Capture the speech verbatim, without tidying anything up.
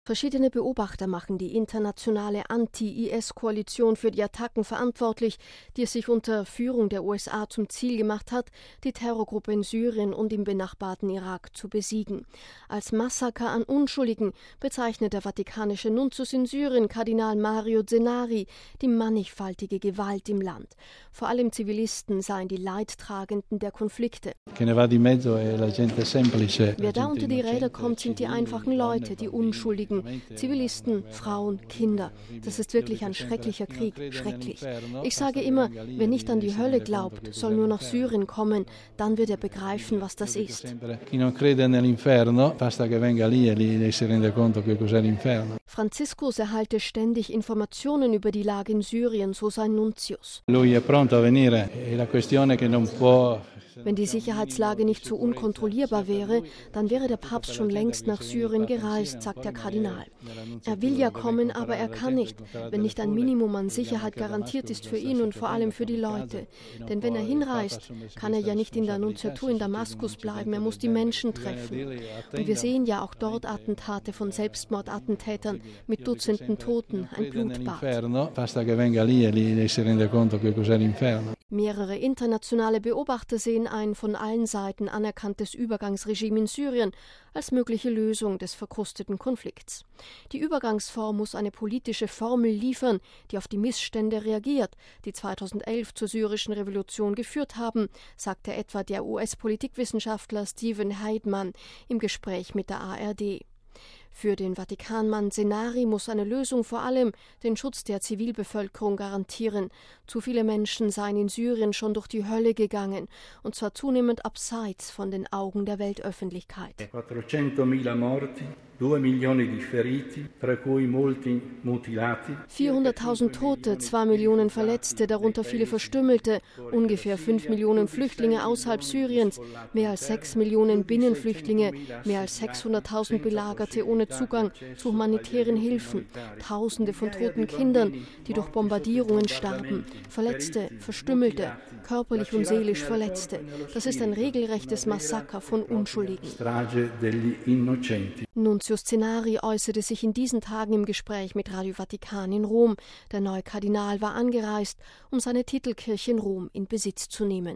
Verschiedene Beobachter machen die internationale Anti-I S-Koalition für die Attacken verantwortlich, die es sich unter Führung der U S A zum Ziel gemacht hat, die Terrorgruppe in Syrien und im benachbarten Irak zu besiegen. Als Massaker an Unschuldigen bezeichnet der vatikanische Nuntius in Syrien, Kardinal Mario Zenari, die mannigfaltige Gewalt im Land. Vor allem Zivilisten seien die Leidtragenden der Konflikte. Wer da unter die Räder kommt, sind die einfachen Leute, die Unschuldigen. Zivilisten, Frauen, Kinder. Das ist wirklich ein schrecklicher Krieg, schrecklich. Ich sage immer, wer nicht an die Hölle glaubt, soll nur nach Syrien kommen, dann wird er begreifen, was das ist. Franziskus erhalte ständig Informationen über die Lage in Syrien, so sein Nuntius. Wenn die Sicherheitslage nicht so unkontrollierbar wäre, dann wäre der Papst schon längst nach Syrien gereist, sagt der Kardinal. Er will ja kommen, aber er kann nicht, wenn nicht ein Minimum an Sicherheit garantiert ist für ihn und vor allem für die Leute. Denn wenn er hinreist, kann er ja nicht in der Nunziatur in Damaskus bleiben, er muss die Menschen treffen. Und wir sehen ja auch dort Attentate von Selbstmordattentätern mit Dutzenden Toten, ein Blutbad. Mehrere internationale Beobachter sehen ein von allen Seiten anerkanntes Übergangsregime in Syrien als mögliche Lösung des verkrusteten Konflikts. Die Übergangsform muss eine politische Formel liefern, die auf die Missstände reagiert, die zweitausendelf zur syrischen Revolution geführt haben, sagte etwa der U S-Politikwissenschaftler Steven Heidmann im Gespräch mit der A R D. Für den Vatikanmann Zenari muss eine Lösung vor allem den Schutz der Zivilbevölkerung garantieren. Zu viele Menschen seien in Syrien schon durch die Hölle gegangen, und zwar zunehmend abseits von den Augen der Weltöffentlichkeit. vierhunderttausend Tote, zwei Millionen Verletzte, darunter viele Verstümmelte, ungefähr fünf Millionen Flüchtlinge außerhalb Syriens, mehr als sechs Millionen Binnenflüchtlinge, mehr als sechshunderttausend Belagerte ohne Zugang zu humanitären Hilfen, Tausende von toten Kindern, die durch Bombardierungen starben, Verletzte, Verstümmelte, körperlich und seelisch Verletzte. Das ist ein regelrechtes Massaker von Unschuldigen. Nuntius Zenari äußerte sich in diesen Tagen im Gespräch mit Radio Vatikan in Rom. Der neue Kardinal war angereist, um seine Titelkirche in Rom in Besitz zu nehmen.